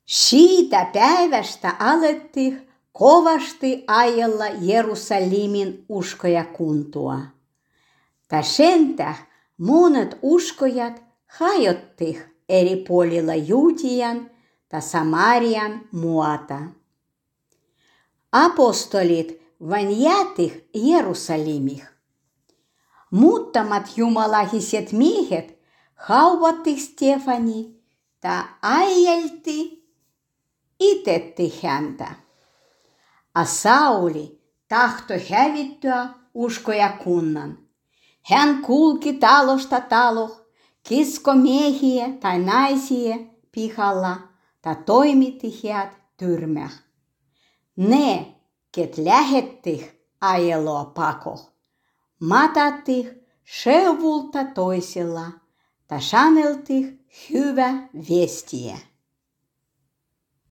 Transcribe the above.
Siitä päivästä alettiin kovasti ajella Jerusalimin uskojakuntua. Ta sentä monet uskojat hajottiin eri puolilla Juudian ja Samarian maata. Apostolit vain jätih Jerusalimih. Muutamat jumalahiset miehet hauvatti Stefani ja ajelti itetti häntä. A Sauli tahtoi hävittyä uskojakunnan. Hän kulki talosta taloon, kiskoi miehiä tai naisia pihalla ja toimitti heidät tyrmään. Ne, ket lähetti ajelua pakoon, matatti seuvulta toisella ja saneltiin hyvä viestiä.